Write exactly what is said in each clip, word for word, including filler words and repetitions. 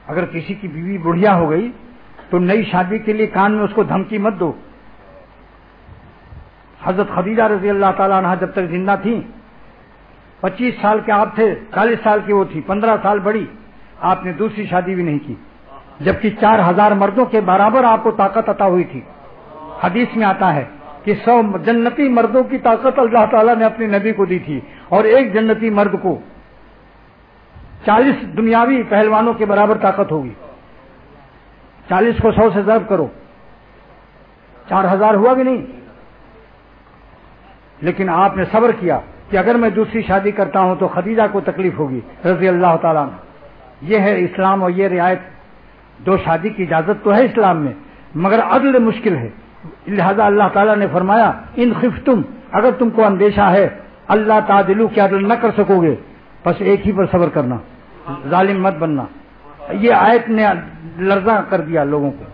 اگر کسی کی بیوی بڑھیا ہو گئی تو نئی شادی کے لیے کان میں اس کو دھمکی مت دو. حضرت خدیجہ رضی اللہ تعالیٰ عنہا جب تک زندہ تھیں، پچیس سال کے آپ تھے، چالیس سال کی وہ تھی، پندرہ سال بڑی، آپ نے دوسری شادی بھی نہیں کی، جبکہ چار ہزار مردوں کے برابر آپ کو طاقت عطا ہوئی تھی. حدیث میں آتا ہے کہ سو جنتی مردوں کی طاقت اللہ تعالیٰ نے اپنے نبی کو دی تھی، اور ایک جنتی مرد کو چالیس دنیاوی پہلوانوں کے برابر طاقت ہوگی. چالیس کو سو سے ضرب کرو، چار ہزار ہوا کہ نہیں؟ لیکن آپ نے صبر کیا کہ اگر میں دوسری شادی کرتا ہوں تو خدیجہ کو تکلیف ہوگی رضی اللہ تعالیٰ عنہ. یہ ہے اسلام اور یہ رعایت. دو شادی کی اجازت تو ہے اسلام میں، مگر عدل مشکل ہے. لہذا اللہ تعالیٰ نے فرمایا ان خفتم، اگر تم کو اندیشہ ہے اللہ تعدلوا کہ عدل نہ کر سکو گے، بس ایک ہی پر صبر کرنا، ظالم مت بننا. یہ آیت نے لرزاں کر دیا لوگوں کو.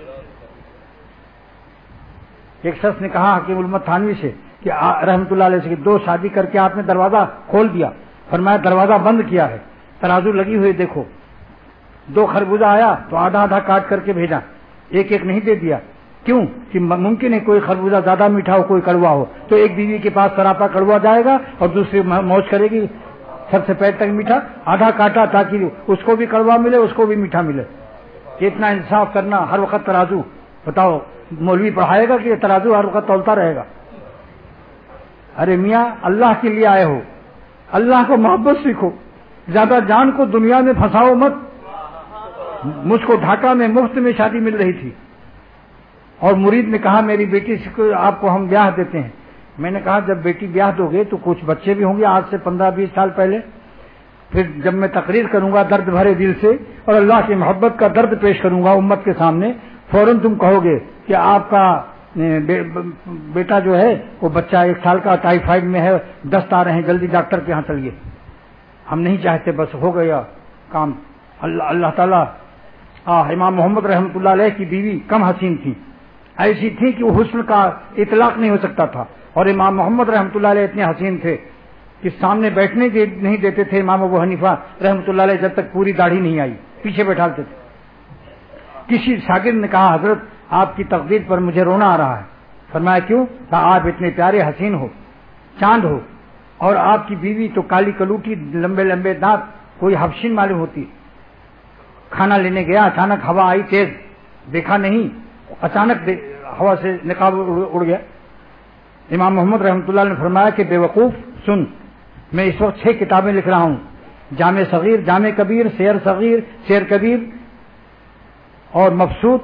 ایک شخص نے کہا حکیم الامت تھانوی سے کہ رحمت اللہ علیہ سے کہ دو شادی کر کے آپ نے دروازہ کھول دیا. فرمایا دروازہ بند کیا ہے، ترازو لگی ہوئی دیکھو. دو خربوزہ آیا تو آدھا آدھا کاٹ کر کے بھیجا، ایک ایک نہیں دے دیا. کیوں کہ ممکن ہے کوئی خربوزہ زیادہ میٹھا ہو کوئی کڑوا ہو، تو ایک بیوی کے پاس سراپا کڑوا جائے گا اور دوسری موج کرے گی سر سے پیر تک میٹھا. آدھا کاٹا تاکہ اس کو بھی کڑوا ملے اس کو بھی میٹھا ملے. اتنا انصاف کرنا. ہر وقت ترازو، بتاؤ مولوی پڑھائے گا کہ یہ ترازو ہر وقت تولتا رہے گا؟ ارے میاں اللہ کے لیے آئے ہو، اللہ کو محبت سیکھو، زیادہ جان کو دنیا میں پھنساؤ مت. مجھ کو ڈھاکہ میں مفت میں شادی مل رہی تھی اور مرید نے کہا میری بیٹی سے آپ کو ہم بیاہ دیتے ہیں. میں نے کہا جب بیٹی بیاہ دو گے تو کچھ بچے بھی ہوں گے آج سے پندرہ بیس سال پہلے. پھر جب میں تقریر کروں گا درد بھرے دل سے اور اللہ کی محبت کا درد پیش کروں گا امت کے سامنے، فوراً تم کہو گے کہ آپ کا بیٹا جو ہے وہ بچہ ایک سال کا ٹائیفائڈ میں ہے، دست آ رہے ہیں، جلدی ڈاکٹر کے یہاں چلیے. ہم نہیں چاہتے، بس ہو گیا کام. اللہ اللہ تعالیٰ. امام محمد رحمۃ اللہ علیہ کی بیوی کم حسین تھی، ایسی تھی کہ وہ حسن کا اطلاق نہیں ہو سکتا تھا. اور امام محمد رحمۃ اللہ علیہ اتنے حسین تھے کہ سامنے بیٹھنے نہیں دیتے تھے امام ابو حنیفہ رحمۃ اللہ علیہ جب تک پوری داڑھی نہیں آئی، پیچھے بیٹھالتے تھے. کسی شاگرد نے کہا حضرت آپ کی تقدیر پر مجھے رونا آ رہا ہے. فرمایا کیوں؟ کہا آپ اتنے پیارے حسین ہو، چاند ہو، اور آپ کی بیوی تو کالی کلوٹی، لمبے لمبے دانت، کوئی حبشین معلوم ہوتی. کھانا لینے گیا، اچانک ہوا آئی تیز، دیکھا نہیں، اچانک ہوا سے نقاب اڑ گیا. امام محمد رحمۃ اللہ نے فرمایا کہ بے وقوف سن، میں اس وقت چھ کتابیں لکھ رہا ہوں، جامع صغیر، جامع کبیر، سیر صغیر، سیر کبیر، اور مبسوط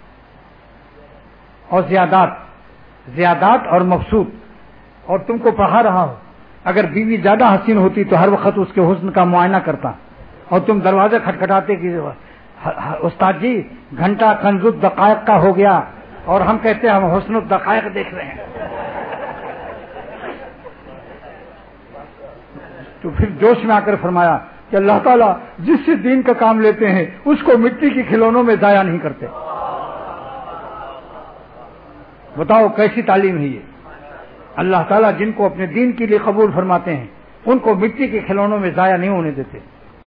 اور زیادات زیادات اور مبسوط، اور تم کو پڑھا رہا ہوں. اگر بیوی زیادہ حسین ہوتی تو ہر وقت اس کے حسن کا معائنہ کرتا، اور تم دروازے کھٹکھٹاتے کہ استاد جی گھنٹہ کنز الدقائق کا ہو گیا، اور ہم کہتے ہیں ہم حسن الدقائق دیکھ رہے ہیں. تو پھر جوش میں آ کر فرمایا کہ اللہ تعالیٰ جس سے دین کا کام لیتے ہیں اس کو مٹی کے کھلونوں میں ضائع نہیں کرتے. بتاؤ کیسی تعلیم ہے یہ. اللہ تعالیٰ جن کو اپنے دین کے لیے قبول فرماتے ہیں ان کو مٹی کے کھلونوں میں ضائع نہیں ہونے دیتے.